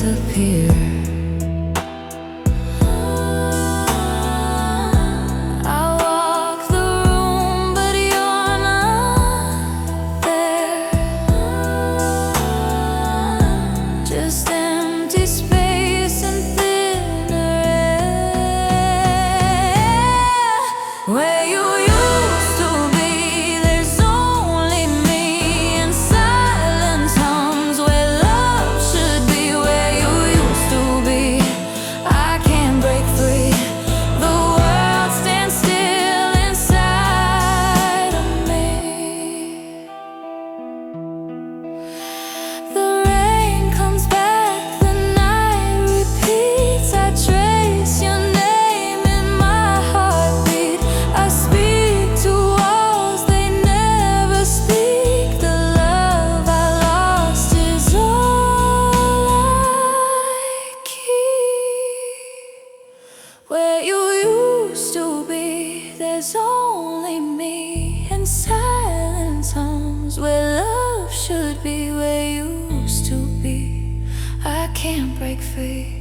disappear. I walk the room, but you're not there. Just empty space and thinner air. Where you used to be, there's only me and silence hums. Where love should be, where you used to be, I can't break free. The world stands still inside of me. The rain comes back, the night repeats. I trace your name in my heartbeat. I speak to walls, they never speak. The love I lost is all I keep. Where you used to be, there's only me and silence hums. Where love should be, where you used to be, I can't break free.